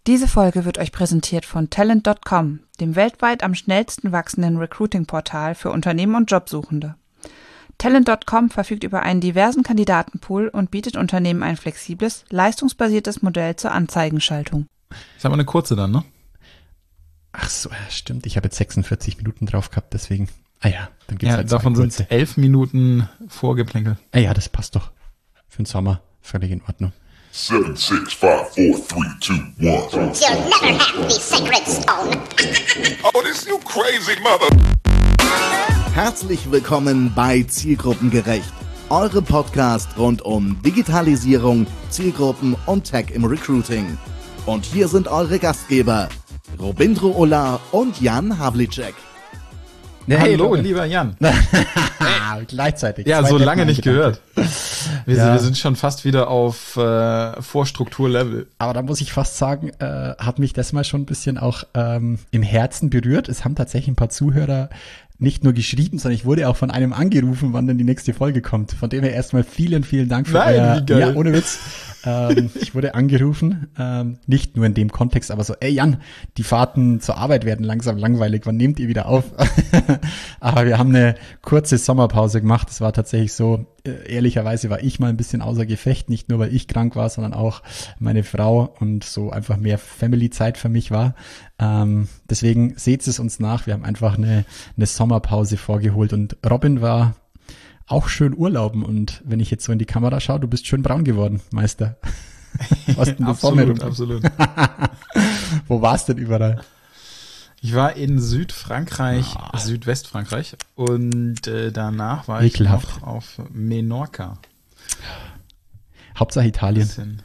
Diese Folge wird euch präsentiert von Talent.com, dem weltweit am schnellsten wachsenden Recruiting-Portal für Unternehmen und Jobsuchende. Talent.com verfügt über einen diversen Kandidatenpool und bietet Unternehmen ein flexibles, leistungsbasiertes Modell zur Anzeigenschaltung. Ist aber eine kurze dann, ne? Ach so, ja, stimmt. Ich habe jetzt 46 Minuten drauf gehabt, deswegen. Ah ja, dann geht's halt davon sind 11 Minuten Vorgeplänkel. Ah ja, das passt doch. Für den Sommer völlig in Ordnung. 7, 6, 5, 4, 3, 2, 1. You'll never have the sacred stone. Oh, this you crazy mother. Herzlich willkommen bei Zielgruppengerecht, eurem Podcast rund um Digitalisierung, Zielgruppen und Tech im Recruiting. Und hier sind eure Gastgeber, Robindro Ola und Jan Havlicek. Hey, hallo, lieber Jan. Gleichzeitig. Ja, so lange nicht gehört. Wir sind schon fast wieder auf Vorstrukturlevel. Aber da muss ich fast sagen, hat mich das mal schon ein bisschen auch im Herzen berührt. Es haben tatsächlich ein paar Zuhörer nicht nur geschrieben, sondern ich wurde auch von einem angerufen, wann denn die nächste Folge kommt. Von dem her erstmal vielen, vielen Dank für wie geil. Ja, ohne Witz. Ich wurde angerufen, nicht nur in dem Kontext, aber so, ey Jan, die Fahrten zur Arbeit werden langsam langweilig, wann nehmt ihr wieder auf? Aber wir haben eine kurze Sommerpause gemacht. Es war tatsächlich so, ehrlicherweise war ich mal ein bisschen außer Gefecht, nicht nur weil ich krank war, sondern auch meine Frau und so einfach mehr Family-Zeit für mich war. Deswegen seht es uns nach, wir haben einfach eine Sommerpause vorgeholt und Robin war auch schön urlauben und wenn ich jetzt so in die Kamera schaue, du bist schön braun geworden, Meister. Absolut. Wo warst du denn überall? Ich war in Südfrankreich, Südwestfrankreich und danach war Ekelhaft. Ich noch auf Menorca. Hauptsache Italien.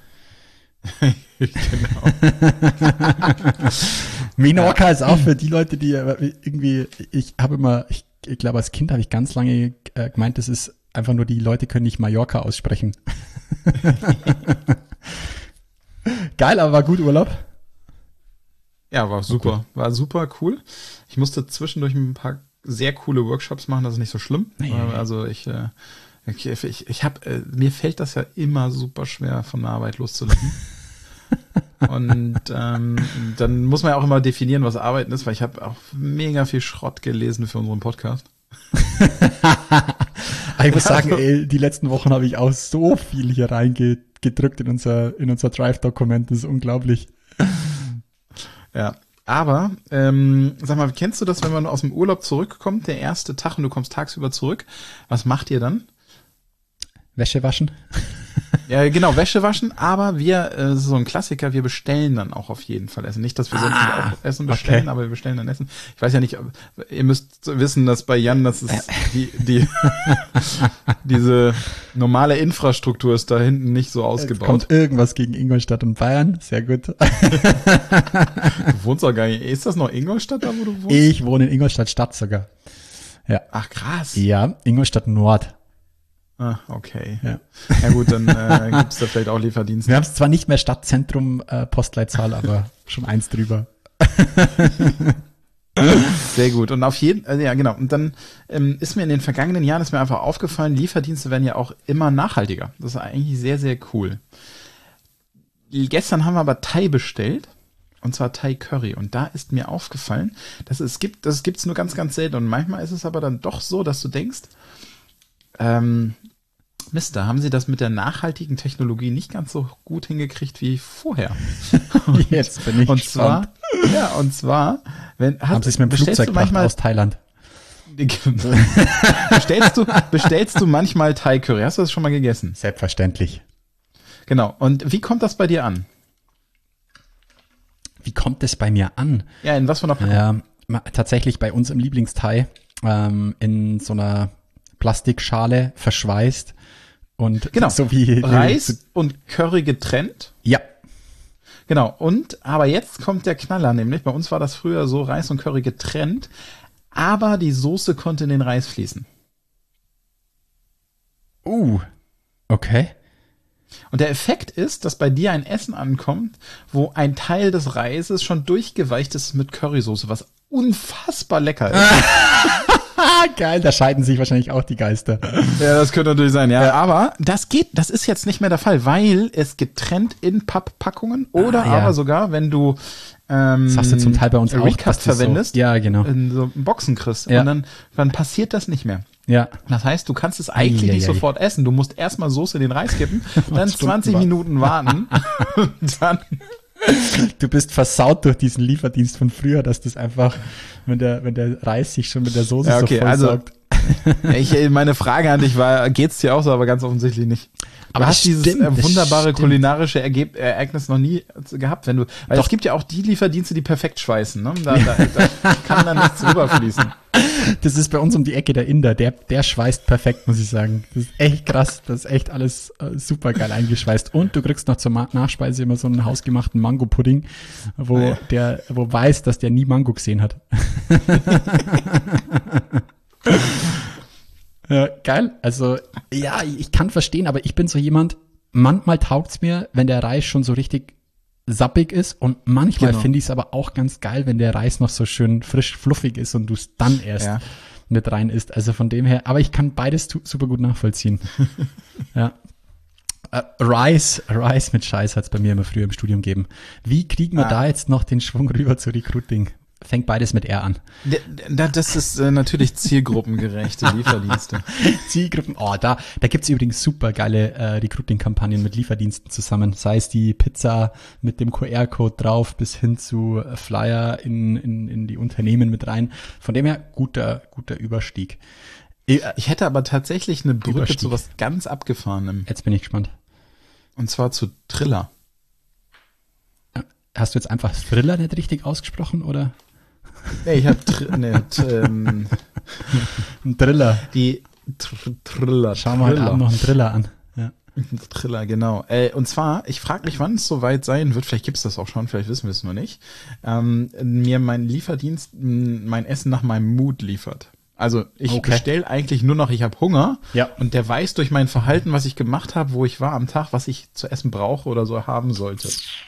Genau. Menorca ist auch für die Leute, die irgendwie, ich glaube, als Kind habe ich ganz lange gemeint, das ist einfach nur, die Leute können nicht Mallorca aussprechen. Geil, aber war gut Urlaub. Ja, war super. War super cool. Ich musste zwischendurch ein paar sehr coole Workshops machen, das ist nicht so schlimm. Also mir fällt das ja immer super schwer, von der Arbeit loszulassen. Und dann muss man ja auch immer definieren, was Arbeiten ist, weil ich habe auch mega viel Schrott gelesen für unseren Podcast. Ich muss sagen, die letzten Wochen habe ich auch so viel hier reingedrückt in unser Drive-Dokument, das ist unglaublich. Ja, aber sag mal, kennst du das, wenn man aus dem Urlaub zurückkommt, der erste Tag und du kommst tagsüber zurück, was macht ihr dann? Wäsche waschen? Ja, genau, Wäsche waschen, aber das ist so ein Klassiker, wir bestellen dann auch auf jeden Fall Essen. Nicht, dass wir sonst nicht auch Essen bestellen, aber wir bestellen dann Essen. Ich weiß ja nicht, ihr müsst wissen, dass bei Jan, das ist diese normale Infrastruktur ist da hinten nicht so ausgebaut. Kommt irgendwas gegen Ingolstadt und Bayern? Sehr gut. Du wohnst doch gar nicht. Ist das noch Ingolstadt, da wo du wohnst? Ich wohne in Ingolstadt Stadt sogar. Ja. Ach, krass. Ja, Ingolstadt Nord. Ah, okay. Ja, gut, dann gibt's da vielleicht auch Lieferdienste. Wir haben es zwar nicht mehr Stadtzentrum Postleitzahl, aber schon eins drüber. Sehr gut. Und auf jeden, ja genau. Und dann ist mir in den vergangenen Jahren einfach aufgefallen, Lieferdienste werden ja auch immer nachhaltiger. Das ist eigentlich sehr, sehr cool. Gestern haben wir aber Thai bestellt. Und zwar Thai Curry. Und da ist mir aufgefallen, das gibt's nur ganz, ganz selten. Und manchmal ist es aber dann doch so, dass du denkst, Mist, da haben sie das mit der nachhaltigen Technologie nicht ganz so gut hingekriegt wie vorher. Jetzt bin ich gespannt. Und zwar, haben sie es mit dem Flugzeug gemacht aus Thailand? Bestellst du manchmal Thai Curry? Hast du das schon mal gegessen? Selbstverständlich. Genau. Und wie kommt das bei dir an? Wie kommt es bei mir an? Ja, in was für einer Packung? Ja, tatsächlich bei uns im Lieblingsthai in so einer Plastikschale verschweißt und genau. So wie Reis und Curry getrennt. Ja. Genau. Aber jetzt kommt der Knaller, nämlich bei uns war das früher so, Reis und Curry getrennt, aber die Soße konnte in den Reis fließen. Okay. Und der Effekt ist, dass bei dir ein Essen ankommt, wo ein Teil des Reises schon durchgeweicht ist mit Currysoße, was unfassbar lecker ist. Geil, da scheiden sich wahrscheinlich auch die Geister. Ja, das könnte natürlich sein, ja. Aber das ist jetzt nicht mehr der Fall, weil es getrennt in Papppackungen oder aber sogar, wenn du das hast du zum Teil bei uns auch, Recut verwendest, so, ja, genau, in so Boxen kriegst und dann passiert das nicht mehr. Ja. Das heißt, du kannst es eigentlich nicht sofort essen. Du musst erstmal Soße in den Reis kippen, dann 20 Minuten warten und dann... Du bist versaut durch diesen Lieferdienst von früher, dass das einfach, wenn der Reis sich schon mit der Soße so vollsaugt. Meine Frage an dich war, geht's dir auch so, aber ganz offensichtlich nicht. Aber hast dieses wunderbare kulinarische Ereignis noch nie gehabt, weil es gibt ja auch die Lieferdienste, die perfekt schweißen, ne? Da kann dann nichts rüberfließen. Das ist bei uns um die Ecke der Inder, der schweißt perfekt, muss ich sagen. Das ist echt krass, das ist echt alles super geil eingeschweißt. Und du kriegst noch zur Nachspeise immer so einen hausgemachten Mango-Pudding, wo weiß, dass der nie Mango gesehen hat. Ja, geil. Also, ja, ich kann verstehen, aber ich bin so jemand, manchmal taugt's mir, wenn der Reis schon so richtig sappig ist und manchmal finde ich es aber auch ganz geil, wenn der Reis noch so schön frisch fluffig ist und du es dann erst mit rein isst. Also von dem her, aber ich kann beides super gut nachvollziehen. Ja. Rice mit Scheiß hat's bei mir immer früher im Studium gegeben. Wie kriegen wir da jetzt noch den Schwung rüber zu Recruiting? Fängt beides mit R an. Das ist natürlich zielgruppengerechte Lieferdienste. Zielgruppen, da gibt's übrigens super geile Recruiting-Kampagnen mit Lieferdiensten zusammen. Sei es die Pizza mit dem QR-Code drauf bis hin zu Flyer in die Unternehmen mit rein. Von dem her guter Überstieg. Ich hätte aber tatsächlich eine Brücke zu was ganz Abgefahrenem. Jetzt bin ich gespannt. Und zwar zu Triller. Hast du jetzt einfach Thriller nicht richtig ausgesprochen, oder? Nee, ich habe ein Thriller. Die Thriller. Schauen wir heute Abend noch einen Thriller an. Ja. Thriller, genau. Und zwar, ich frage mich, wann es soweit sein wird, vielleicht gibt's das auch schon, vielleicht wissen wir es noch nicht, mir mein Lieferdienst mein Essen nach meinem Mood liefert. Also ich bestelle eigentlich nur noch, ich habe Hunger und der weiß durch mein Verhalten, was ich gemacht habe, wo ich war am Tag, was ich zu essen brauche oder so haben sollte.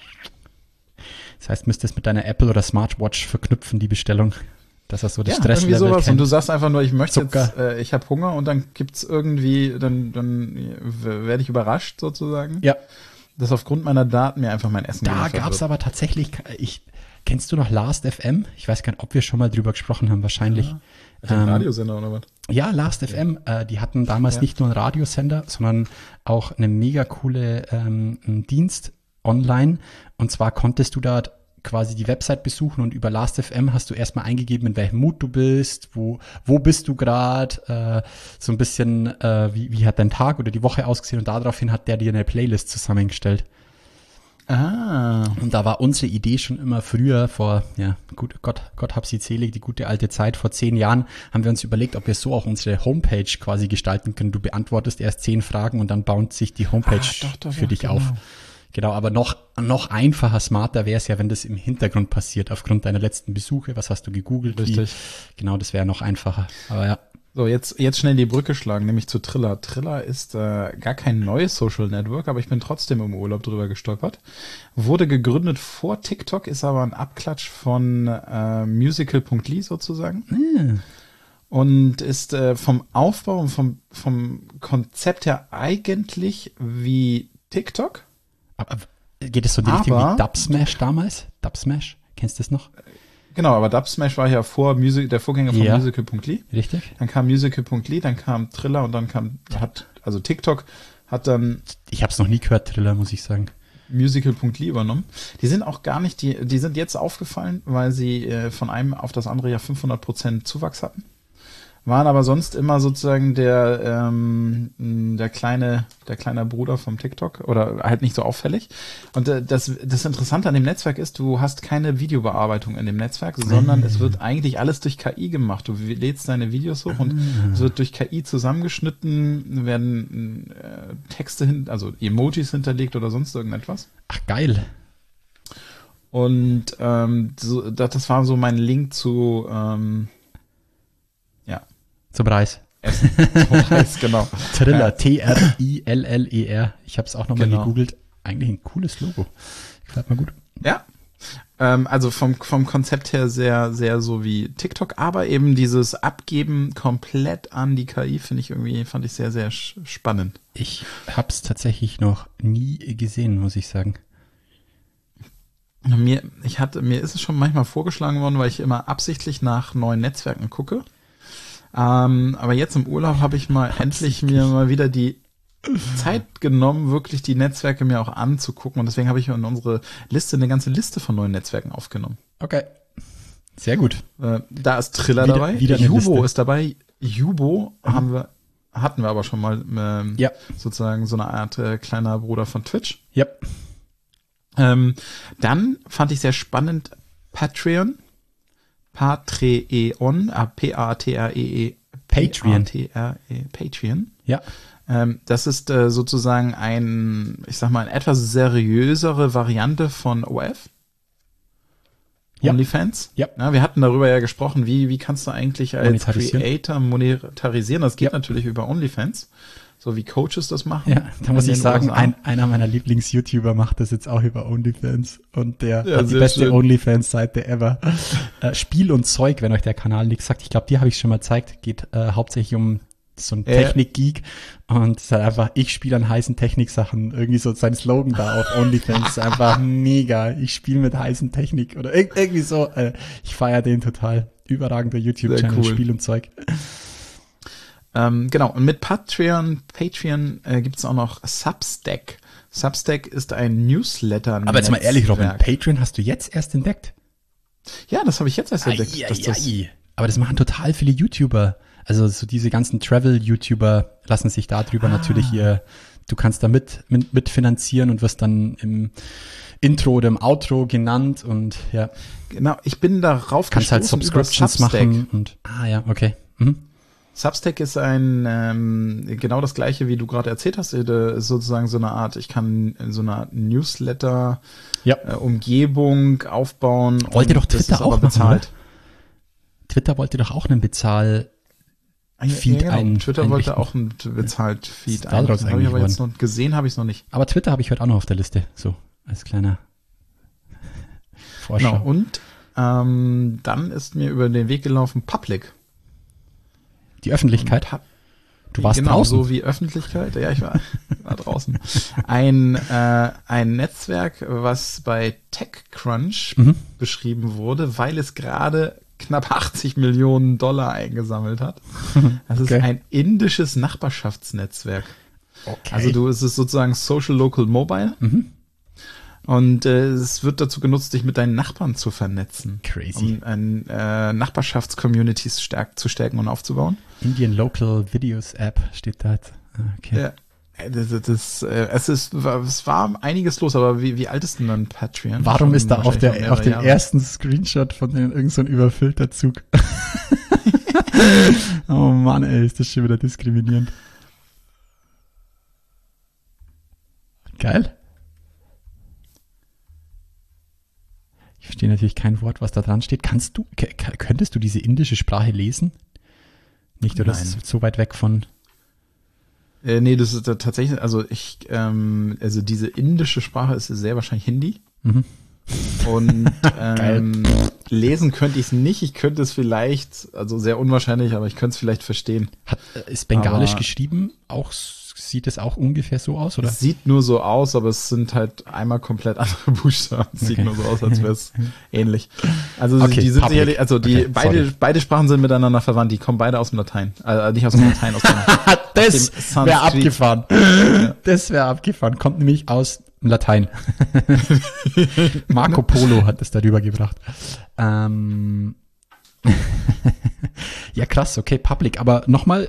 Das heißt, müsstest mit deiner Apple oder Smartwatch verknüpfen, die Bestellung, dass das so das Stresslevel irgendwie sowas. kennt. Und du sagst einfach nur, ich möchte jetzt, ich habe Hunger und dann gibt's irgendwie, dann werde ich überrascht sozusagen. Ja. Dass aufgrund meiner Daten mir einfach mein Essen Da gab's aber tatsächlich, kennst du noch Last.fm? Ich weiß gar nicht, ob wir schon mal drüber gesprochen haben, wahrscheinlich. Ein Radiosender oder was? Ja, Last.fm, die hatten damals nicht nur einen Radiosender, sondern auch eine mega coole Dienst online. Und zwar konntest du da quasi die Website besuchen und über Last.fm hast du erstmal eingegeben, in welchem Mut du bist, wo bist du gerade, so ein bisschen, wie hat dein Tag oder die Woche ausgesehen und daraufhin hat der dir eine Playlist zusammengestellt. Und da war unsere Idee schon immer früher Gott hab sie selig, die gute alte Zeit, vor 10 Jahren haben wir uns überlegt, ob wir so auch unsere Homepage quasi gestalten können. Du beantwortest erst 10 Fragen und dann baut sich die Homepage für dich auf. Genau, aber noch einfacher, smarter wäre es ja, wenn das im Hintergrund passiert, aufgrund deiner letzten Besuche. Was hast du gegoogelt? Richtig. Genau, das wäre noch einfacher. Aber ja. So, jetzt schnell die Brücke schlagen, nämlich zu Triller. Triller ist gar kein neues Social Network, aber ich bin trotzdem im Urlaub drüber gestolpert. Wurde gegründet vor TikTok, ist aber ein Abklatsch von musical.ly sozusagen. Und ist vom Aufbau und vom Konzept her eigentlich wie TikTok. Aber geht es so in die Richtung wie Dubsmash damals? Dubsmash, kennst du das noch? Genau, aber Dubsmash war ja der Vorgänger von musical.ly. Richtig. Dann kam musical.ly, dann kam Triller und dann also TikTok hat dann... Ich habe es noch nie gehört, Triller, muss ich sagen. Musical.ly übernommen. Die sind auch gar nicht, die sind jetzt aufgefallen, weil sie von einem auf das andere ja 500% Zuwachs hatten. Waren aber sonst immer sozusagen der kleine Bruder vom TikTok oder halt nicht so auffällig. Und das Interessante an dem Netzwerk ist, du hast keine Videobearbeitung in dem Netzwerk, sondern es wird eigentlich alles durch KI gemacht. Du lädst deine Videos hoch und es wird durch KI zusammengeschnitten, werden Texte also Emojis hinterlegt oder sonst irgendetwas. Ach, geil. Und das war so mein Link zu zum Reis. Essen. Zum Reis, genau. Triller, Triller. Ich habe es auch nochmal gegoogelt. Eigentlich ein cooles Logo. Gefällt mir gut. Ja. Also vom Konzept her sehr, sehr so wie TikTok, aber eben dieses Abgeben komplett an die KI fand ich sehr, sehr spannend. Ich hab's tatsächlich noch nie gesehen, muss ich sagen. Mir ist es schon manchmal vorgeschlagen worden, weil ich immer absichtlich nach neuen Netzwerken gucke. Aber jetzt im Urlaub habe ich endlich mir mal wieder die Zeit genommen, wirklich die Netzwerke mir auch anzugucken. Und deswegen habe ich in unsere Liste eine ganze Liste von neuen Netzwerken aufgenommen. Okay. Sehr gut. Da ist Triller dabei. Wieder Yubo ist dabei. Yubo hatten wir aber schon mal sozusagen so eine Art kleiner Bruder von Twitch. Ja. Dann fand ich sehr spannend Patreon. Patreon. Patreon. Ja. Das ist sozusagen eine etwas seriösere Variante von OF. Ja. OnlyFans. Ja. Wir hatten darüber ja gesprochen, wie kannst du eigentlich als Creator monetarisieren? Das geht natürlich über OnlyFans, so wie Coaches das machen. Ja, da muss ich sagen, einer meiner Lieblings-YouTuber macht das jetzt auch über OnlyFans und der hat die beste OnlyFans-Seite ever. Spiel und Zeug, wenn euch der Kanal nichts sagt. Ich glaube, die habe ich schon mal gezeigt. Geht hauptsächlich um so ein Technik-Geek und es ist halt einfach, ich spiele an heißen Technik-Sachen. Irgendwie so sein Slogan da auf OnlyFans ist einfach mega. Ich spiele mit heißen Technik oder irgendwie so. Ich feiere den total. Überragender YouTube-Channel, cool. Spiel und Zeug. Genau, und mit Patreon gibt es auch noch Substack. Substack ist ein Newsletter. Aber jetzt mal ehrlich, Robin, Patreon hast du jetzt erst entdeckt? Ja, das habe ich jetzt erst entdeckt. Aber das machen total viele YouTuber. Also so diese ganzen Travel-YouTuber lassen sich darüber natürlich du kannst da mitfinanzieren und wirst dann im Intro oder im Outro genannt und ja. Genau, ich bin darauf kannst halt Subscriptions machen und okay. Mhm. Substack ist genau das gleiche, wie du gerade erzählt hast, ist sozusagen so eine Art, ich kann so eine Art Newsletter Umgebung aufbauen. Wollte doch Twitter auch bezahlt. Machen, Twitter wollte doch auch einen Feed Twitter wollte auch einen bezahlt Feed ein. Habe ich aber jetzt noch gesehen, habe ich es noch nicht. Aber Twitter habe ich heute auch noch auf der Liste, so als kleiner Vorschau. Genau, und dann ist mir über den Weg gelaufen Public. Die Öffentlichkeit? Du warst draußen? So wie Öffentlichkeit. Ja, ich war draußen. Ein Netzwerk, was bei TechCrunch beschrieben wurde, weil es gerade knapp 80 Millionen $80 eingesammelt hat. Das ist ein indisches Nachbarschaftsnetzwerk. Okay. Also es ist sozusagen Social Local Mobile. Und es wird dazu genutzt, dich mit deinen Nachbarn zu vernetzen. Crazy. Um Nachbarschaftscommunities zu stärken und aufzubauen. Indian Local Videos App steht da. Okay. Ja. Es war einiges los, aber wie alt ist denn dann Patreon? Warum ist da auf dem ersten Screenshot von irgend so ein überfüllter Zug? Oh Mann, ey, ist das schon wieder diskriminierend. Geil. Ich verstehe natürlich kein Wort, was da dran steht. Könntest du diese indische Sprache lesen? Nicht, oder ist so weit weg von... Nee, das ist tatsächlich, also diese indische Sprache ist sehr wahrscheinlich Hindi. Und lesen könnte ich es nicht. Ich könnte es vielleicht, also sehr unwahrscheinlich, aber ich könnte es vielleicht verstehen. Ist Bengalisch geschrieben? Sieht es auch ungefähr so aus, oder? Es sieht nur so aus, aber es sind halt einmal komplett andere Buchstaben. Es sieht nur so aus, als wäre es ähnlich. Also die sind sicherlich, beide Sprachen sind miteinander verwandt. Die kommen beide aus dem Latein. Nicht aus dem Latein, aus dem Das wäre abgefahren. Ja. Das wäre abgefahren. Kommt nämlich aus dem Latein. Marco Polo hat das darüber gebracht. Ja, krass, okay, Public. Aber nochmal,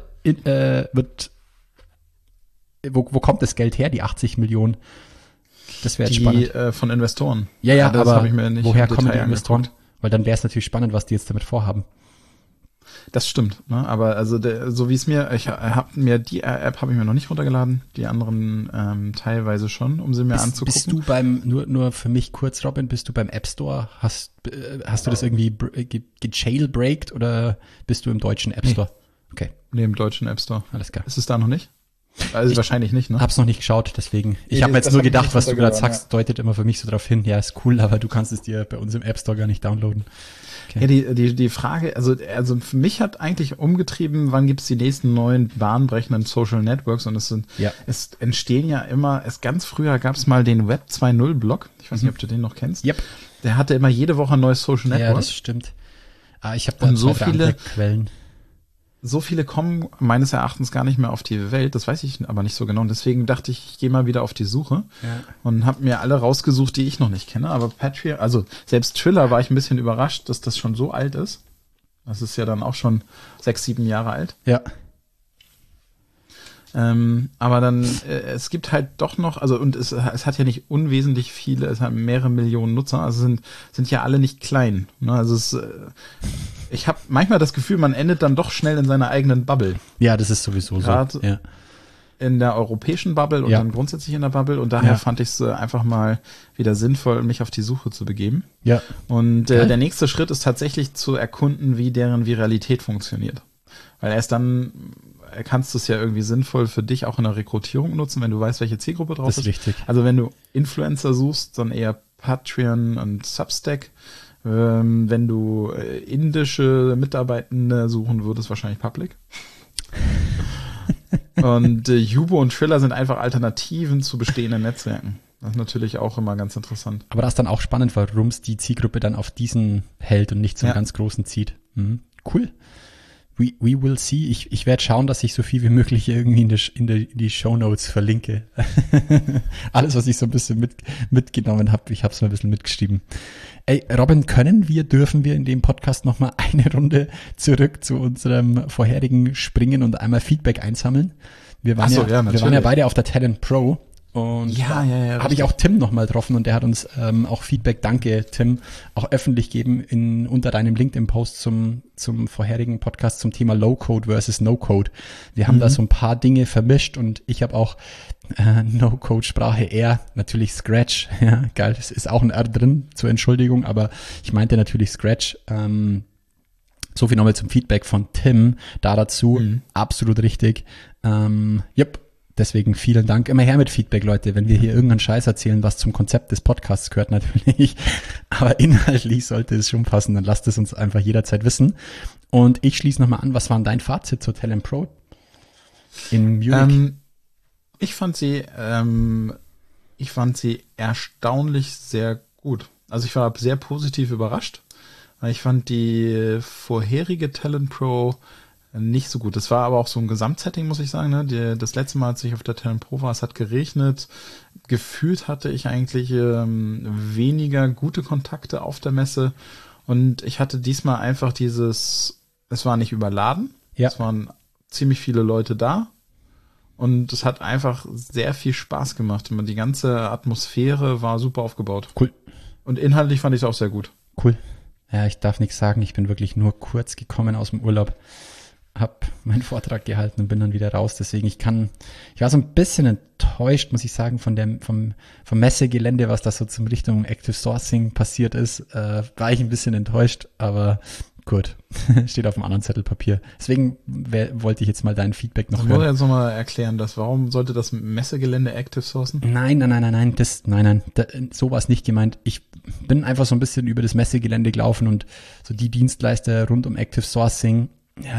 wo kommt das Geld her, die 80 Millionen? Das wäre jetzt spannend. Von Investoren. Ja, das aber ich mir nicht woher kommen die Investoren? Weil dann wäre es natürlich spannend, was die jetzt damit vorhaben. Das stimmt, ne? Aber also so wie es mir, die App habe ich mir noch nicht runtergeladen, die anderen teilweise schon, um sie mir anzugucken. Bist du nur für mich kurz, Robin, bist du beim App Store? Hast du das irgendwie gejailbreakt oder bist du im deutschen App Store? Okay. Nee, im deutschen App Store. Alles klar. Ist es da noch nicht? Also wahrscheinlich nicht, ne? Hab's noch nicht geschaut, deswegen. Ich habe mir jetzt das nur hab ich gedacht, nicht was du gerade runtergeladen, sagst, deutet immer für mich so darauf hin, ja, ist cool, aber du kannst es dir bei uns im App Store gar nicht downloaden. Ja, die Frage, also für mich hat eigentlich umgetrieben, wann gibt's die nächsten neuen bahnbrechenden Social Networks, und es entstehen ja immer, ganz früher gab's mal den Web 2.0 Blog, ich weiß nicht, ob du den noch kennst. Yep. Der hatte immer jede Woche ein neues Social Network. Ja, das stimmt. Ich habe da Und so zwei, drei andere Quellen. So viele kommen meines Erachtens gar nicht mehr auf die Welt, das weiß ich aber nicht so genau. Und deswegen dachte ich gehe mal wieder auf die Suche und habe mir alle rausgesucht, die ich noch nicht kenne. Aber Patreon, also selbst Triller war ich ein bisschen überrascht, dass das schon so alt ist. Das ist ja dann auch schon 6, 7 Jahre alt. Ja. Aber dann, es gibt halt doch noch, also und es hat ja nicht unwesentlich viele, es hat mehrere Millionen Nutzer, also sind ja alle nicht klein. Ne? Also ich habe manchmal das Gefühl, man endet dann doch schnell in seiner eigenen Bubble. Ja, das ist sowieso Grad so. Ja. In der europäischen Bubble und dann grundsätzlich in der Bubble, und daher fand ich es einfach mal wieder sinnvoll, mich auf die Suche zu begeben. Ja. Und der nächste Schritt ist tatsächlich zu erkunden, wie deren Viralität funktioniert. Weil erst dann kannst du es ja irgendwie sinnvoll für dich auch in der Rekrutierung nutzen, wenn du weißt, welche Zielgruppe drauf ist. Das ist richtig. Also wenn du Influencer suchst, dann eher Patreon und Substack. Wenn du indische Mitarbeitende suchen würdest, wahrscheinlich Public. Und Yubo und Triller sind einfach Alternativen zu bestehenden Netzwerken. Das ist natürlich auch immer ganz interessant. Aber das ist dann auch spannend, warum es die Zielgruppe dann auf diesen hält und nicht zum ganz großen zieht. Mhm. Cool. We will see. Ich werde schauen, dass ich so viel wie möglich irgendwie in die Shownotes verlinke. Alles, was ich so ein bisschen mitgenommen habe, ich habe es mal ein bisschen mitgeschrieben. Ey, Robin, dürfen wir in dem Podcast nochmal eine Runde zurück zu unserem vorherigen Springen und einmal Feedback einsammeln? Wir waren ja beide auf der Talent Pro. Und habe ich auch Tim nochmal getroffen, und der hat uns auch Feedback, danke Tim, auch öffentlich gegeben unter deinem LinkedIn-Post zum vorherigen Podcast zum Thema Low-Code versus No-Code. Wir haben da so ein paar Dinge vermischt, und ich habe auch No-Code-Sprache R, natürlich Scratch, ja, geil, es ist auch ein R drin, zur Entschuldigung, aber ich meinte natürlich Scratch. So viel nochmal zum Feedback von Tim dazu, absolut richtig. Deswegen vielen Dank. Immer her mit Feedback, Leute. Wenn wir hier irgendeinen Scheiß erzählen, was zum Konzept des Podcasts gehört, natürlich. Aber inhaltlich sollte es schon passen. Dann lasst es uns einfach jederzeit wissen. Und ich schließe nochmal an. Was war denn dein Fazit zur Talent Pro in Munich? Ich fand sie erstaunlich sehr gut. Also ich war sehr positiv überrascht. Ich fand die vorherige Talent Pro nicht so gut. Das war aber auch so ein Gesamtsetting, muss ich sagen. Ne? Das letzte Mal, als ich auf der Talent Pro war, es hat geregnet. Gefühlt hatte ich eigentlich weniger gute Kontakte auf der Messe. Und ich hatte diesmal einfach es war nicht überladen. Ja. Es waren ziemlich viele Leute da. Und es hat einfach sehr viel Spaß gemacht. Die ganze Atmosphäre war super aufgebaut. Cool. Und inhaltlich fand ich es auch sehr gut. Cool. Ja, ich darf nichts sagen. Ich bin wirklich nur kurz gekommen aus dem Urlaub. Hab meinen Vortrag gehalten und bin dann wieder raus. Deswegen, ich war so ein bisschen enttäuscht, muss ich sagen, vom Messegelände, was da so zum Richtung Active Sourcing passiert ist. War ich ein bisschen enttäuscht, aber gut, steht auf einem anderen Zettel Papier. Deswegen wollte ich jetzt mal dein Feedback noch hören. Ich muss jetzt nochmal erklären, warum sollte das Messegelände Active Sourcen? Nein, so war es nicht gemeint. Ich bin einfach so ein bisschen über das Messegelände gelaufen, und so die Dienstleister rund um Active Sourcing,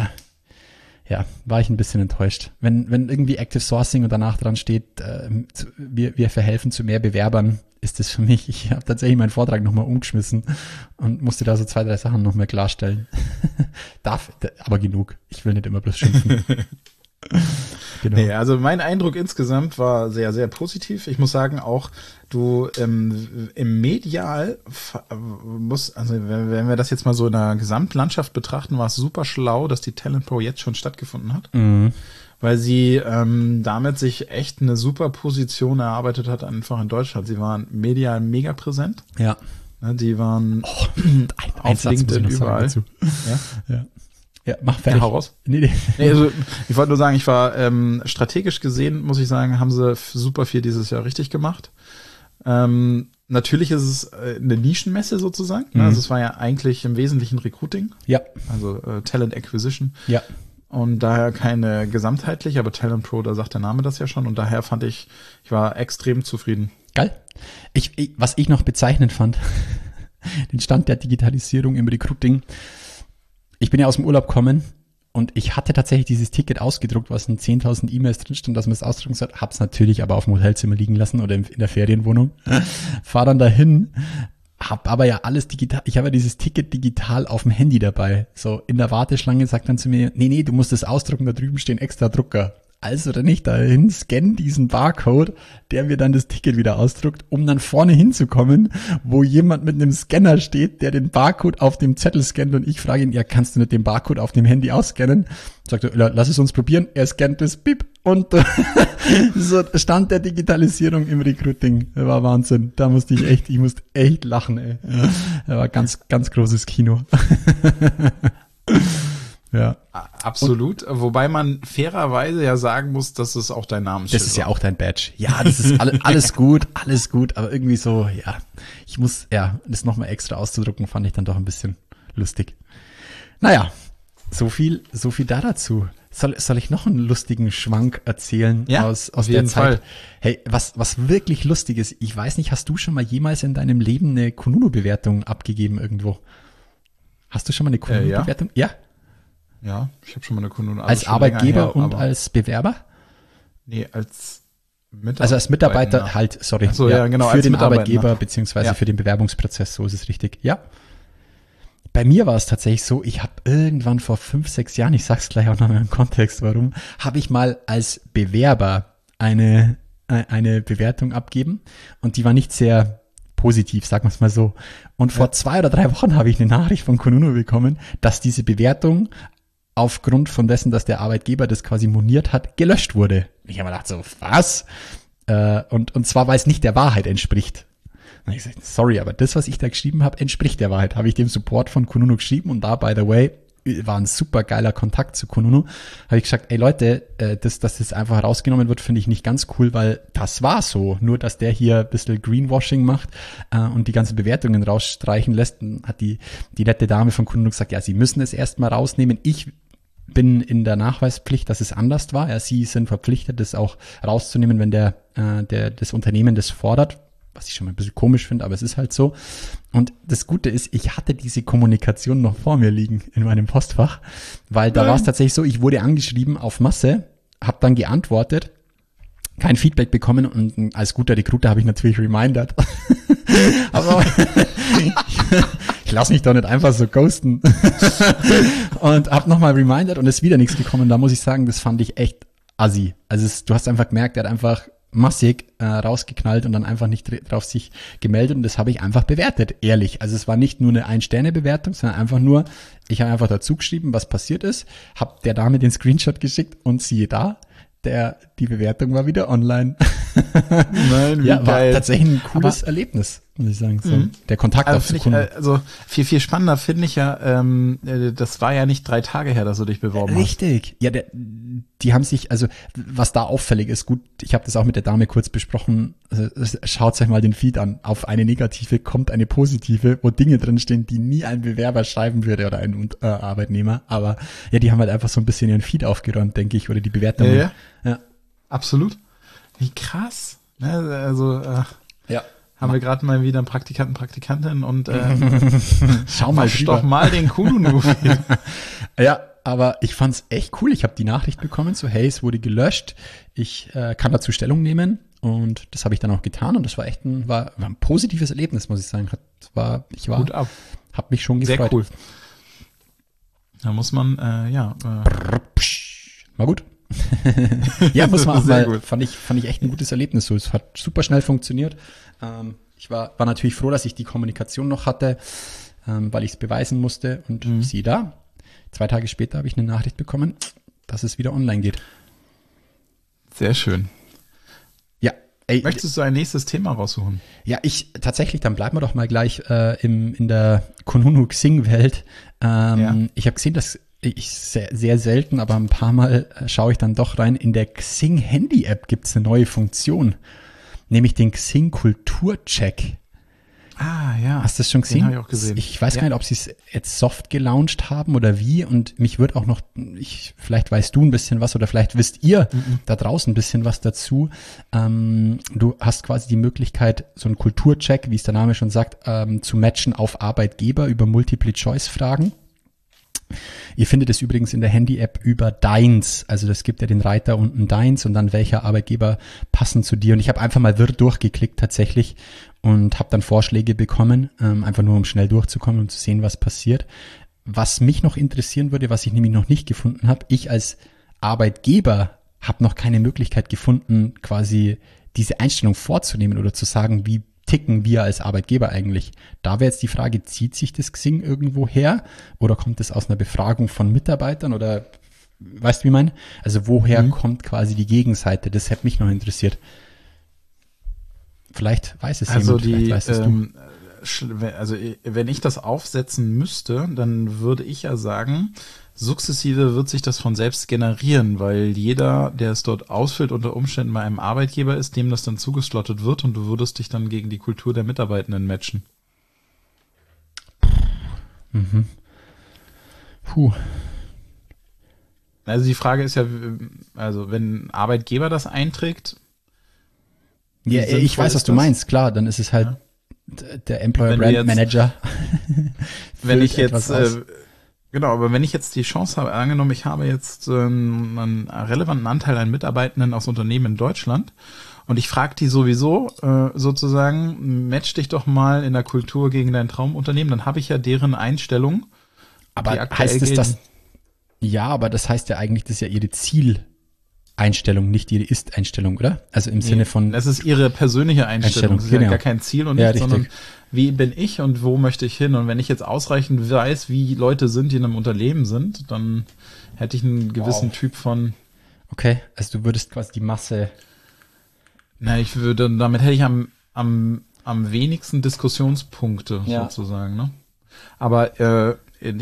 ja, war ich ein bisschen enttäuscht. Wenn irgendwie Active Sourcing und danach dran steht, wir verhelfen zu mehr Bewerbern, ist das für mich, ich habe tatsächlich meinen Vortrag nochmal umgeschmissen und musste da so 2, 3 Sachen nochmal klarstellen. Aber genug. Ich will nicht immer bloß schimpfen. Genau. Nee, also mein Eindruck insgesamt war sehr, sehr positiv. Ich muss sagen, auch du im Medial also wenn wir das jetzt mal so in der Gesamtlandschaft betrachten, war es super schlau, dass die Talent Pro jetzt schon stattgefunden hat. Mhm. Weil sie damit sich echt eine super Position erarbeitet hat, einfach in Deutschland. Sie waren medial mega präsent. Ja. Die waren auf LinkedIn überall. Ja, mach fertig. Ja, hau raus. Nee, also ich wollte nur sagen, ich war strategisch gesehen, muss ich sagen, haben sie super viel dieses Jahr richtig gemacht. Natürlich ist es eine Nischenmesse sozusagen. Mhm. Also es war ja eigentlich im Wesentlichen Recruiting. Ja. Also Talent Acquisition. Ja. und daher keine gesamtheitlich, aber Talent Pro, da sagt der Name das ja schon und daher fand ich war extrem zufrieden. Geil. Was ich noch bezeichnend fand, den Stand der Digitalisierung im Recruiting. Ich bin ja aus dem Urlaub gekommen und ich hatte tatsächlich dieses Ticket ausgedruckt, was in 10.000 E-Mails drin stand, dass man es ausdrucken soll. Hab's natürlich aber auf dem Hotelzimmer liegen lassen oder in der Ferienwohnung. Fahr dann dahin, hab aber ja alles digital. Ich habe ja dieses Ticket digital auf dem Handy dabei. So in der Warteschlange sagt dann zu mir, nee, du musst es ausdrucken, da drüben stehen extra Drucker. Also dann nicht dahin, scanne diesen Barcode, der mir dann das Ticket wieder ausdruckt, um dann vorne hinzukommen, wo jemand mit einem Scanner steht, der den Barcode auf dem Zettel scannt und ich frage ihn, ja, kannst du nicht den Barcode auf dem Handy ausscannen? Sagt er, lass es uns probieren. Er scannt das, bip, und so Stand der Digitalisierung im Recruiting. Das war Wahnsinn. Da musste ich musste echt lachen, ey. Das war ganz, ganz großes Kino. Ja. Absolut, wobei man fairerweise ja sagen muss, dass es auch dein Namensschild Das ist ja auch dein Badge. Ja, das ist alles gut, aber irgendwie so, ja, das nochmal extra auszudrucken, fand ich dann doch ein bisschen lustig. Naja, so viel dazu. Soll ich noch einen lustigen Schwank erzählen aus der Zeit? Fall. Hey, was wirklich lustig ist, ich weiß nicht, hast du schon mal jemals in deinem Leben eine Kununu-Bewertung abgegeben irgendwo? Hast du schon mal eine Kununu-Bewertung? Ja. Ja, ich habe schon mal eine Kununu. Als Arbeitgeber und als Bewerber? Nee, als Mitarbeiter. Also als Mitarbeiter halt, sorry. Ach so, ja, genau. Für den Arbeitgeber beziehungsweise für den Bewerbungsprozess, so ist es richtig. Ja. Bei mir war es tatsächlich so, ich habe irgendwann vor 5, 6 Jahren, ich sag's gleich auch noch mal im Kontext, warum, habe ich mal als Bewerber eine Bewertung abgeben und die war nicht sehr positiv, sagen wir es mal so. Und vor 2 oder 3 Wochen habe ich eine Nachricht von Kununu bekommen, dass diese Bewertung aufgrund von dessen, dass der Arbeitgeber das quasi moniert hat, gelöscht wurde. Ich habe mir gedacht, so, was? Und zwar, weil es nicht der Wahrheit entspricht. Und ich gesagt, sorry, aber das, was ich da geschrieben habe, entspricht der Wahrheit. Habe ich dem Support von Kununu geschrieben und da, by the way, war ein super geiler Kontakt zu Kununu. Habe ich gesagt, ey Leute, dass das einfach rausgenommen wird, finde ich nicht ganz cool, weil das war so. Nur, dass der hier ein bisschen Greenwashing macht und die ganzen Bewertungen rausstreichen lässt. Dann hat die nette Dame von Kununu gesagt, ja, sie müssen es erstmal rausnehmen. Ich bin in der Nachweispflicht, dass es anders war. Ja, sie sind verpflichtet, das auch rauszunehmen, wenn das Unternehmen das fordert. Was ich schon mal ein bisschen komisch finde, aber es ist halt so. Und das Gute ist, ich hatte diese Kommunikation noch vor mir liegen in meinem Postfach, weil da war es tatsächlich so, ich wurde angeschrieben auf Masse, habe dann geantwortet, kein Feedback bekommen und als guter Recruiter habe ich natürlich remindert. Aber ich lasse mich doch nicht einfach so ghosten. Und habe nochmal remindert und es ist wieder nichts gekommen. Da muss ich sagen, das fand ich echt assi. Also du hast einfach gemerkt, er hat einfach massig rausgeknallt und dann einfach nicht drauf sich gemeldet und das habe ich einfach bewertet, ehrlich. Also es war nicht nur eine 1-Sterne-Bewertung, sondern einfach nur, ich habe einfach dazu geschrieben, was passiert ist, habe der Dame den Screenshot geschickt und siehe da, die Bewertung war wieder online. Nein, wie ja, geil. War tatsächlich ein cooles Erlebnis, muss ich sagen. So, der Kontakt auf Sekunden. Also viel spannender finde ich ja, das war ja nicht 3 Tage her, dass du dich beworben hast. Richtig. Ja, die haben sich, also was da auffällig ist, gut, ich habe das auch mit der Dame kurz besprochen, also, schaut euch mal den Feed an. Auf eine negative kommt eine positive, wo Dinge drinstehen, die nie ein Bewerber schreiben würde oder ein Arbeitnehmer. Aber ja, die haben halt einfach so ein bisschen ihren Feed aufgeräumt, denke ich, oder die Bewertungen. Ja. Absolut. Wie krass. Also haben wir gerade mal wieder einen Praktikanten, Praktikantin und schau mal doch mal den Kununu. Ja, aber ich fand's echt cool. Ich habe die Nachricht bekommen, so hey, es wurde gelöscht. Ich kann dazu Stellung nehmen und das habe ich dann auch getan und das war echt war ein positives Erlebnis, muss ich sagen. Gut ab. Hab mich schon gefreut. Sehr cool. Da muss man, War gut. Ja, muss man auch mal, fand ich echt ein gutes Erlebnis. So, es hat super schnell funktioniert. Ich war natürlich froh, dass ich die Kommunikation noch hatte, weil ich es beweisen musste und siehe da, 2 Tage später habe ich eine Nachricht bekommen, dass es wieder online geht. Sehr schön. Ja. Ey, möchtest du ein nächstes Thema raussuchen? Ja, tatsächlich, dann bleiben wir doch mal gleich in der Kununu-Xing-Welt. Ich habe gesehen, dass ich sehr selten, aber ein paar Mal schaue ich dann doch rein. In der Xing Handy-App gibt es eine neue Funktion, nämlich den Xing Kulturcheck. Ah, ja. Hast du das schon gesehen? Den habe ich auch gesehen. Ich weiß gar nicht, ob sie es jetzt soft gelauncht haben oder wie. Und mich würde auch noch, vielleicht weißt du ein bisschen was oder vielleicht wisst ihr da draußen ein bisschen was dazu. Du hast quasi die Möglichkeit, so einen Kulturcheck, wie es der Name schon sagt, zu matchen auf Arbeitgeber über Multiple-Choice-Fragen. Ihr findet es übrigens in der Handy-App über Deins. Also das gibt ja den Reiter unten Deins und dann welcher Arbeitgeber passen zu dir. Und ich habe einfach mal wirr durchgeklickt tatsächlich und habe dann Vorschläge bekommen, einfach nur um schnell durchzukommen und zu sehen, was passiert. Was mich noch interessieren würde, was ich nämlich noch nicht gefunden habe, ich als Arbeitgeber habe noch keine Möglichkeit gefunden, quasi diese Einstellung vorzunehmen oder zu sagen, wie ticken wir als Arbeitgeber eigentlich? Da wäre jetzt die Frage, zieht sich das Xing irgendwo her oder kommt es aus einer Befragung von Mitarbeitern oder weißt du, wie ich meine? Also woher kommt quasi die Gegenseite? Das hätte mich noch interessiert. Vielleicht weiß es Also jemand, vielleicht weißt es du. Also wenn ich das aufsetzen müsste, dann würde ich ja sagen, sukzessive wird sich das von selbst generieren, weil jeder, der es dort ausfüllt, unter Umständen bei einem Arbeitgeber ist, dem das dann zugeslottet wird und du würdest dich dann gegen die Kultur der Mitarbeitenden matchen. Puh. Also die Frage ist ja, also wenn ein Arbeitgeber das einträgt. Ja, ich weiß, was du meinst, klar, dann ist es halt der Employer Brand Manager. Wenn ich jetzt, genau, aber wenn ich jetzt die Chance habe, angenommen, ich habe jetzt einen relevanten Anteil an Mitarbeitenden aus Unternehmen in Deutschland und ich frage die sowieso sozusagen, match dich doch mal in der Kultur gegen dein Traumunternehmen, dann habe ich ja deren Einstellung. Aber heißt es das? Ja, aber das heißt ja eigentlich, das ist ja ihre Zieleinstellung, nicht ihre Ist-Einstellung, oder? Also im Sinne von. Das ist ihre persönliche Einstellung. Das ist ja gar kein Ziel und nicht, sondern wie bin ich und wo möchte ich hin? Und wenn ich jetzt ausreichend weiß, wie Leute sind, die in einem Unternehmen sind, dann hätte ich einen gewissen Typ von. Okay, also du würdest quasi die Masse. Na, damit hätte ich am wenigsten Diskussionspunkte sozusagen, ne? Aber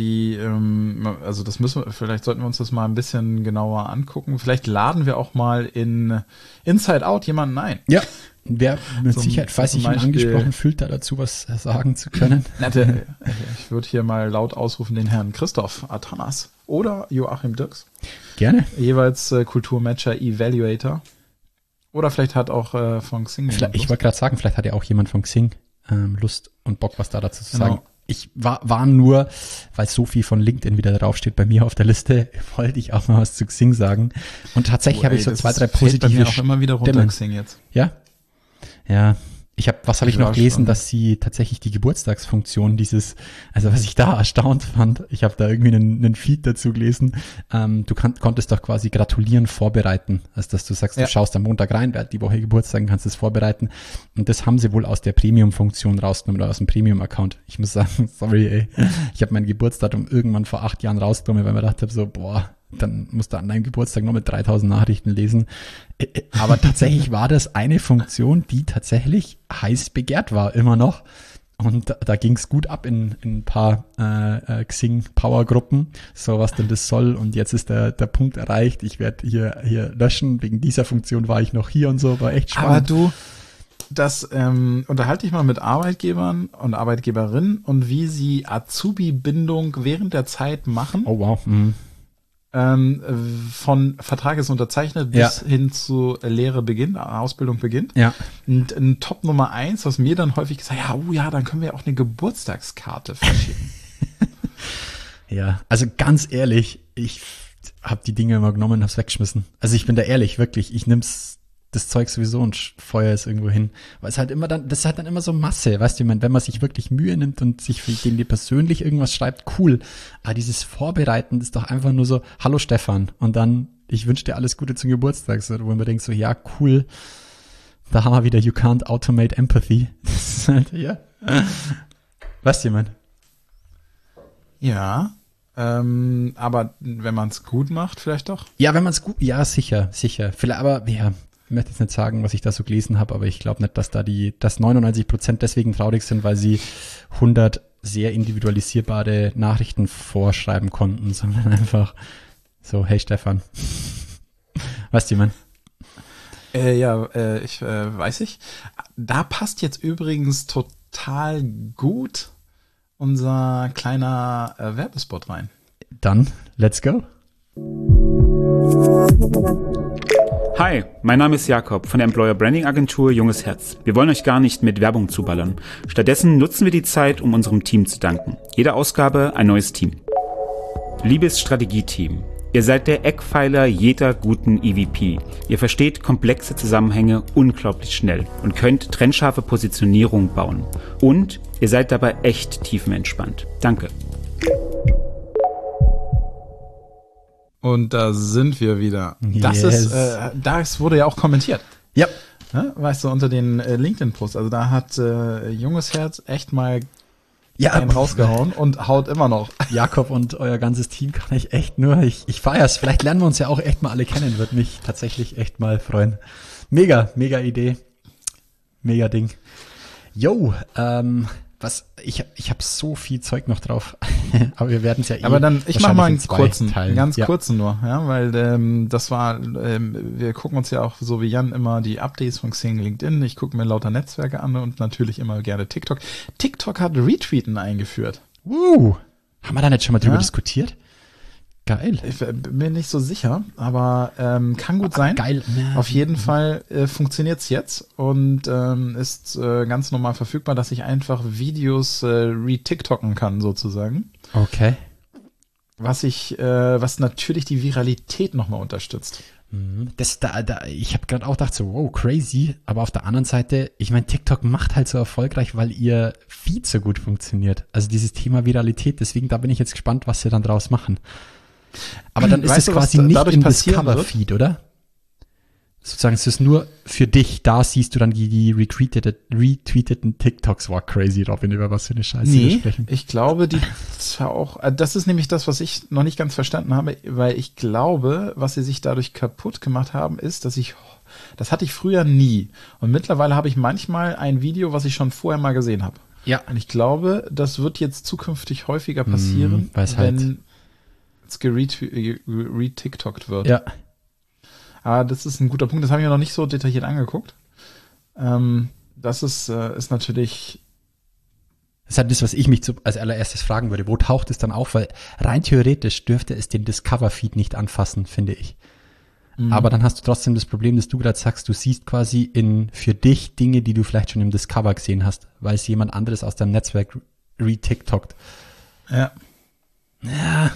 also das vielleicht sollten wir uns das mal ein bisschen genauer angucken. Vielleicht laden wir auch mal in Inside Out jemanden ein. Ja, wer mit Sicherheit, falls sich ihn angesprochen fühlt, da dazu was sagen zu können. Ich würde hier mal laut ausrufen den Herrn Christoph Atanas oder Joachim Dirks. Gerne. Jeweils Kulturmatcher, Evaluator. Oder vielleicht hat auch von Xing jemand Ich wollte gerade sagen, vielleicht hat ja auch jemand von Xing Lust und Bock, was da dazu zu sagen. Ich war nur, weil so viel von LinkedIn wieder draufsteht bei mir auf der Liste, wollte ich auch mal was zu Xing sagen. Und tatsächlich habe ich so 2, 3 positive Stimmen. Auch immer wieder runter Xing jetzt. Ja? Ja. Was habe ich noch gelesen, dass sie tatsächlich die Geburtstagsfunktion also was ich da erstaunt fand, ich habe da irgendwie einen Feed dazu gelesen, du konntest doch quasi gratulieren vorbereiten, also dass du sagst, du schaust am Montag rein, wer hat die Woche Geburtstag, kannst es vorbereiten und das haben sie wohl aus der Premium-Funktion rausgenommen oder aus dem Premium-Account. Ich muss sagen, sorry ey, ich habe mein Geburtsdatum irgendwann vor 8 Jahren rausgenommen, weil ich mir gedacht habe so, dann musst du an deinem Geburtstag noch mit 3000 Nachrichten lesen. Aber tatsächlich war das eine Funktion, die tatsächlich heiß begehrt war, immer noch. Und da ging es gut ab in ein paar Xing-Power-Gruppen, so was denn das soll. Und jetzt ist der Punkt erreicht, ich werde hier löschen, wegen dieser Funktion war ich noch hier und so, war echt spannend. Aber das unterhalte ich mal mit Arbeitgebern und Arbeitgeberinnen und wie sie Azubi-Bindung während der Zeit machen. Oh wow. Von Vertrag ist unterzeichnet bis hin zu Lehre beginnt, Ausbildung beginnt. Ja. Und ein Top Nummer 1, was mir dann häufig gesagt, dann können wir auch eine Geburtstagskarte verschicken. Ja, also ganz ehrlich, ich habe die Dinge immer genommen und hab's weggeschmissen. Also ich bin da ehrlich, wirklich, ich nimm's das Zeug sowieso und feuer es irgendwo hin. Weil es halt immer das ist halt dann immer so Masse, weißt du, wenn man sich wirklich Mühe nimmt und sich für den persönlich irgendwas schreibt, cool. Aber dieses Vorbereiten ist doch einfach nur so, hallo Stefan, und dann, ich wünsche dir alles Gute zum Geburtstag, so, wo man denkt so, ja, cool, da haben wir wieder, you can't automate empathy. Das ist halt, ja. Weißt du, jemand? Ja, aber wenn man es gut macht, vielleicht doch? Ja, wenn man es gut, ja, sicher. Vielleicht, aber, ja, ich möchte jetzt nicht sagen, was ich da so gelesen habe, aber ich glaube nicht, dass dass 99% deswegen traurig sind, weil sie 100 sehr individualisierbare Nachrichten vorschreiben konnten, sondern einfach so, hey Stefan. Weißt du, man? Weiß ich. Da passt jetzt übrigens total total gut unser kleiner Werbespot rein. Dann, let's go. Hi, mein Name ist Jakob von der Employer Branding Agentur Junges Herz. Wir wollen euch gar nicht mit Werbung zuballern. Stattdessen nutzen wir die Zeit, um unserem Team zu danken. Jede Ausgabe ein neues Team. Liebes Strategieteam, ihr seid der Eckpfeiler jeder guten EVP. Ihr versteht komplexe Zusammenhänge unglaublich schnell und könnt trennscharfe Positionierung bauen. Und ihr seid dabei echt tiefenentspannt. Danke. Und da sind wir wieder. Das wurde ja auch kommentiert. Ja. Ne? Weißt du, unter den LinkedIn-Posts. Also da hat Junges Herz echt mal einen rausgehauen und haut immer noch. Jakob und euer ganzes Team kann ich echt nur, ich feier's. Vielleicht lernen wir uns ja auch echt mal alle kennen. Würde mich tatsächlich echt mal freuen. Mega Idee. Mega Ding. Yo, ich habe so viel Zeug noch drauf, aber wir werden es ja Aber dann, ich mache mal einen kurzen, kurzen nur, ja, weil das war, wir gucken uns ja auch so wie Jan immer die Updates von Xing, LinkedIn, ich gucke mir lauter Netzwerke an und natürlich immer gerne TikTok. TikTok hat Retweeten eingeführt. Haben wir da nicht schon mal drüber diskutiert? Geil. Ich bin mir nicht so sicher, aber kann gut sein. Geil. Ja. Auf jeden Fall funktioniert's jetzt und ist ganz normal verfügbar, dass ich einfach Videos re-TikToken kann sozusagen. Okay. Was natürlich die Viralität nochmal unterstützt. Ich habe gerade auch gedacht so, wow, crazy, aber auf der anderen Seite, ich meine, TikTok macht halt so erfolgreich, weil ihr Feed so gut funktioniert. Also dieses Thema Viralität, deswegen da bin ich jetzt gespannt, was sie dann draus machen. Aber dann ist es quasi nicht im Discover-Feed, oder? Sozusagen, es ist nur für dich, da siehst du dann die retweeteten TikToks. War crazy, Robin, über was für eine Scheiße wir sprechen. Ich glaube, das ist nämlich das, was ich noch nicht ganz verstanden habe, weil ich glaube, was sie sich dadurch kaputt gemacht haben, ist, das hatte ich früher nie. Und mittlerweile habe ich manchmal ein Video, was ich schon vorher mal gesehen habe. Ja. Und ich glaube, das wird jetzt zukünftig häufiger passieren, wenn es re-TikTokt wird. Ja. Aber das ist ein guter Punkt, das habe ich mir noch nicht so detailliert angeguckt. Das ist natürlich. Das ist halt das, was ich mich als allererstes fragen würde. Wo taucht es dann auf? Weil rein theoretisch dürfte es den Discover-Feed nicht anfassen, finde ich. Aber dann hast du trotzdem das Problem, dass du gerade sagst, du siehst quasi für dich Dinge, die du vielleicht schon im Discover gesehen hast, weil es jemand anderes aus deinem Netzwerk re-TikTokt. Ja. Ja.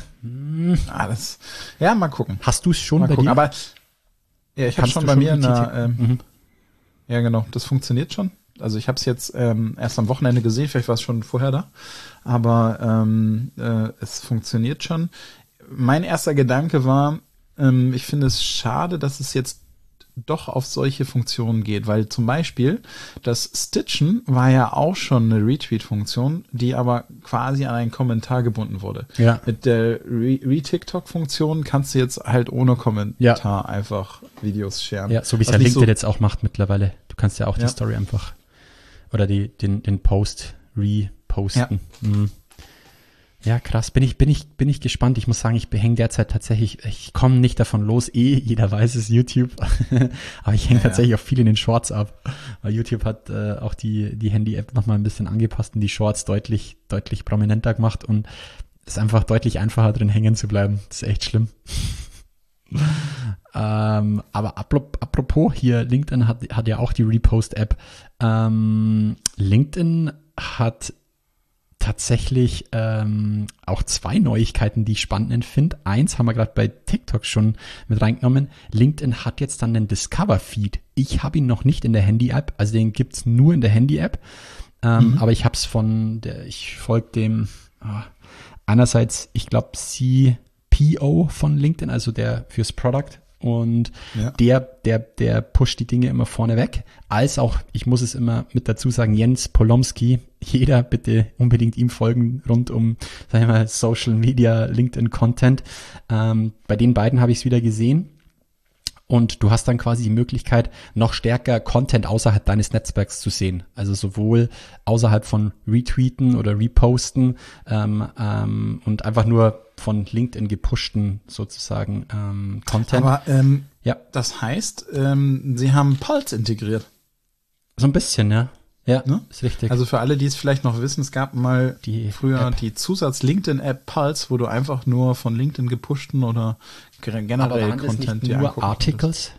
Mal gucken. Hast du es schon bei dir? Aber ja, ich habe schon bei mir ja genau, das funktioniert schon. Also ich habe es jetzt erst am Wochenende gesehen, vielleicht war es schon vorher da, aber es funktioniert schon. Mein erster Gedanke war, ich finde es schade, dass es jetzt doch auf solche Funktionen geht, weil zum Beispiel das Stitchen war ja auch schon eine Retweet-Funktion, die aber quasi an einen Kommentar gebunden wurde. Ja. Mit der Re-TikTok-Funktion kannst du jetzt halt ohne Kommentar einfach Videos sharen. Ja, so wie es ja LinkedIn jetzt auch macht mittlerweile. Du kannst ja auch die Story einfach oder den Post reposten. Ja. Ja, krass. Bin ich gespannt. Ich muss sagen, ich hänge derzeit tatsächlich, ich komme nicht davon los, jeder weiß es, YouTube. Aber ich hänge tatsächlich auch viel in den Shorts ab. Weil YouTube hat auch die Handy-App nochmal ein bisschen angepasst und die Shorts deutlich prominenter gemacht und ist einfach deutlich einfacher drin hängen zu bleiben. Das ist echt schlimm. Aber apropos hier, LinkedIn hat ja auch die Repost-App. LinkedIn hat tatsächlich auch zwei Neuigkeiten, die ich spannend finde. Eins haben wir gerade bei TikTok schon mit reingenommen. LinkedIn hat jetzt dann den Discover-Feed. Ich habe ihn noch nicht in der Handy-App, also den gibt's nur in der Handy-App. Aber ich habe es ich folge dem einerseits, ich glaube, CPO von LinkedIn, also der fürs Product. Und der pusht die Dinge immer vorne weg. Als auch, ich muss es immer mit dazu sagen, Jens Polomski, jeder bitte unbedingt ihm folgen rund um, sagen wir mal, Social Media, LinkedIn Content. Bei den beiden habe ich es wieder gesehen. Und du hast dann quasi die Möglichkeit, noch stärker Content außerhalb deines Netzwerks zu sehen. Also sowohl außerhalb von Retweeten oder Reposten und einfach nur von LinkedIn gepushten sozusagen Content. Aber das heißt, sie haben Pulse integriert. So ein bisschen, ja. Ja, Ne? ist richtig. Also für alle, die es vielleicht noch wissen, es gab mal früher App. die Zusatz-LinkedIn-App Pulse, wo du einfach nur von LinkedIn gepushten oder generell aber waren das Content nicht dir nur angucken Articles?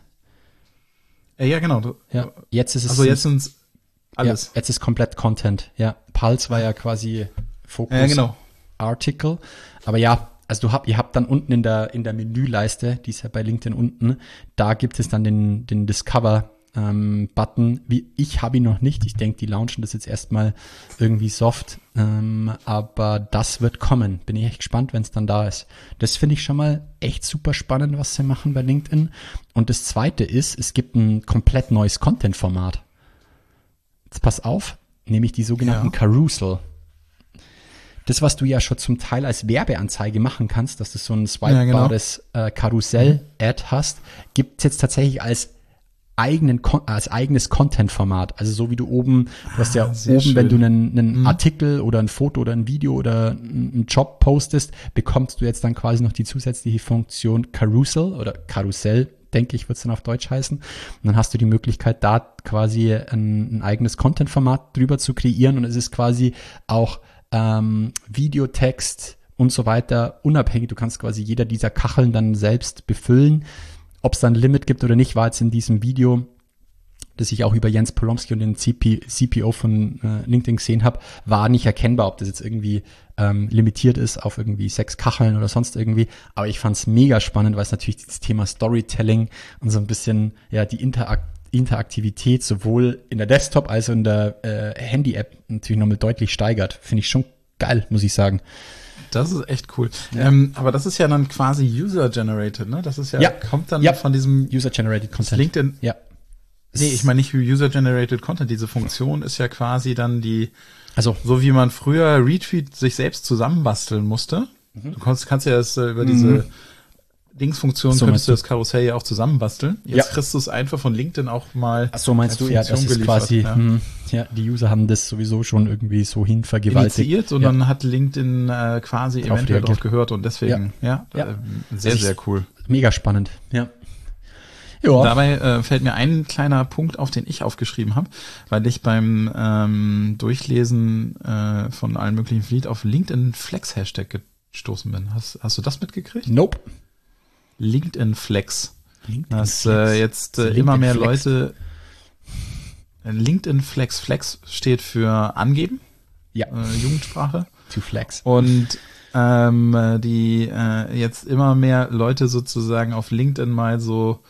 Ja, genau. Ja, jetzt ist es Also jetzt sind's alles. Ja, jetzt ist komplett Content. Ja, Pulse war ja quasi Fokus Genau. Article. Aber ja, also ihr habt dann unten in der Menüleiste, die ist ja bei LinkedIn unten, da gibt es dann den Discover Button. Ich habe ihn noch nicht. Ich denke, die launchen das jetzt erstmal irgendwie soft. Aber das wird kommen. Bin ich echt gespannt, wenn es dann da ist. Das finde ich schon mal echt super spannend, was sie machen bei LinkedIn. Und das Zweite ist, es gibt ein komplett neues Content-Format. Jetzt pass auf, nämlich die sogenannten Carousel. Das, was du ja schon zum Teil als Werbeanzeige machen kannst, dass du so ein swipebares Karussell-Ad hast, gibt es jetzt tatsächlich als eigenes Content-Format. Also so wie du oben, du hast ja oben, schön. wenn du einen Artikel oder ein Foto oder ein Video oder einen Job postest, bekommst du jetzt dann quasi noch die zusätzliche Funktion Carousel oder Karussell, denke ich, wird es dann auf Deutsch heißen. Und dann hast du die Möglichkeit, da quasi ein eigenes Content-Format drüber zu kreieren und es ist quasi auch Video, Text und so weiter unabhängig. Du kannst quasi jeder dieser Kacheln dann selbst befüllen. Ob es dann ein Limit gibt oder nicht, war jetzt in diesem Video, das ich auch über Jens Polomski und den CPO von LinkedIn gesehen habe, war nicht erkennbar, ob das jetzt irgendwie limitiert ist auf irgendwie 6 Kacheln oder sonst irgendwie. Aber ich fand es mega spannend, weil es natürlich dieses Thema Storytelling und so ein bisschen ja die Interaktivität sowohl in der Desktop- als auch in der Handy-App natürlich nochmal deutlich steigert. Finde ich schon geil, muss ich sagen. Das ist echt cool. Ja. Aber das ist ja dann quasi User-Generated, ne? Das ist kommt dann von diesem User-Generated Content. LinkedIn. Ja. Nee, ich meine nicht User-Generated Content. Diese Funktion ist ja quasi dann Also so wie man früher Retweet sich selbst zusammenbasteln musste. Du kannst ja das über diese Dingsfunktion So könntest meinst du das Karussell ja auch zusammenbasteln. Jetzt Ja. kriegst du es einfach von LinkedIn auch mal. Ach so, meinst du, als ja, das Funktion ist geliefert, quasi, ja. die User haben das sowieso schon irgendwie so hinvergewaltigt. Initiiert und dann hat LinkedIn quasi Drauf eventuell drauf reagiert. gehört und deswegen, Ja. sehr, sehr cool. Mega spannend, ja. Ja, Dabei fällt mir ein kleiner Punkt auf, den ich aufgeschrieben habe, weil ich beim Durchlesen von allen möglichen Feed auf LinkedIn Flex Hashtag gestoßen bin. Hast du das mitgekriegt? nope. LinkedIn Flex. LinkedIn Dass Flex. jetzt Also immer LinkedIn mehr Flex. Leute LinkedIn Flex. Flex steht für angeben, Ja, Jugendsprache. to flex. Und die jetzt immer mehr Leute sozusagen auf LinkedIn mal so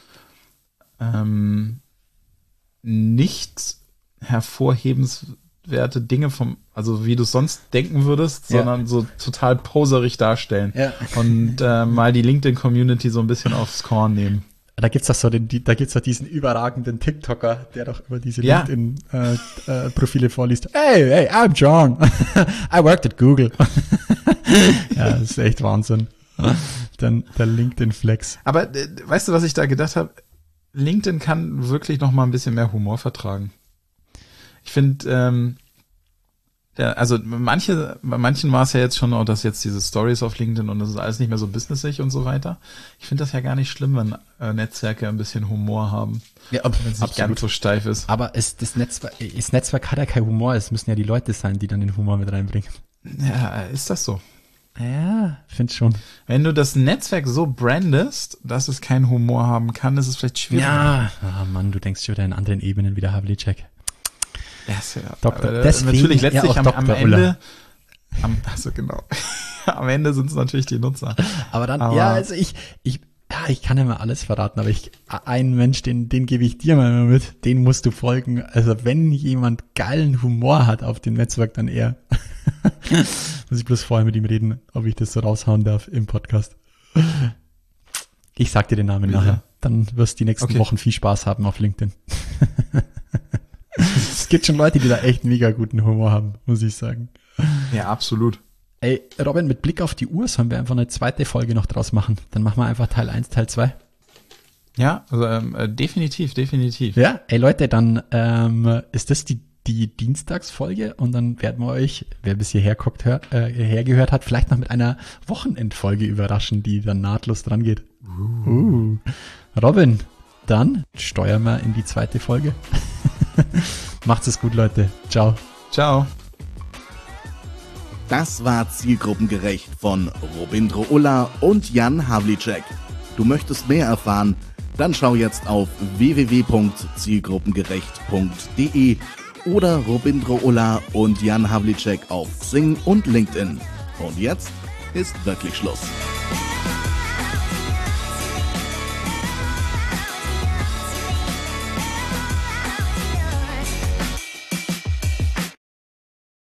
nicht hervorhebenswerte Dinge also wie du es sonst denken würdest, Ja. sondern so total poserig darstellen. Ja. Und mal die LinkedIn-Community so ein bisschen aufs Korn nehmen. Da gibt's doch diesen überragenden TikToker, der doch über diese Ja. LinkedIn-Profile vorliest. Hey, I'm John. I worked at Google. Ja, das ist echt Wahnsinn. Dann der LinkedIn Flex. Aber weißt du, was ich da gedacht habe? LinkedIn kann wirklich noch mal ein bisschen mehr Humor vertragen. Ich finde, also bei manchen war es ja jetzt schon, dass jetzt diese Stories auf LinkedIn und das ist alles nicht mehr so businessig und so weiter. Ich finde das ja gar nicht schlimm, wenn Netzwerke ein bisschen Humor haben, Ja, wenn es nicht ganz so steif ist. Aber das Netzwerk hat ja kein Humor. Es müssen ja die Leute sein, die dann den Humor mit reinbringen. Ja, ist das so? Ja, finde schon. Wenn du das Netzwerk so brandest, dass es keinen Humor haben kann, ist es vielleicht schwierig. Ja. Ah, Mann, du denkst schon wieder in anderen Ebenen wie der Havlicek. Ja, ist ja, Doktor, aber, deswegen natürlich ja letztlich auch am Dr. Ende, Ulla. also genau, am Ende sind es natürlich die Nutzer. Aber dann, Aber- ja, also ich kann ja mal alles verraten, aber einen Mensch, den gebe ich dir mal mit, den musst du folgen. Also wenn jemand geilen Humor hat auf dem Netzwerk, dann er. Muss ich bloß vorher mit ihm reden, ob ich das so raushauen darf im Podcast. Ich sag dir den Namen nachher. Dann wirst du die nächsten Wochen viel Spaß haben auf LinkedIn. Es gibt schon Leute, die da echt mega guten Humor haben, muss ich sagen. Ja, absolut. Ey, Robin, mit Blick auf die Uhr sollen wir einfach eine zweite Folge noch draus machen. Dann machen wir einfach Teil 1, Teil 2. Ja, also definitiv. Ja, ey Leute, dann ist das die Dienstagsfolge und dann werden wir euch, wer bis hierher hergehört hat, vielleicht noch mit einer Wochenendfolge überraschen, die dann nahtlos dran geht. Robin, dann steuern wir in die zweite Folge. Macht's es gut, Leute. Ciao. Ciao. Das war Zielgruppengerecht von Robindro Ulla und Jan Havlicek. Du möchtest mehr erfahren? Dann schau jetzt auf www.zielgruppengerecht.de oder Robindro Ulla und Jan Havlicek auf Xing und LinkedIn. Und jetzt ist wirklich Schluss.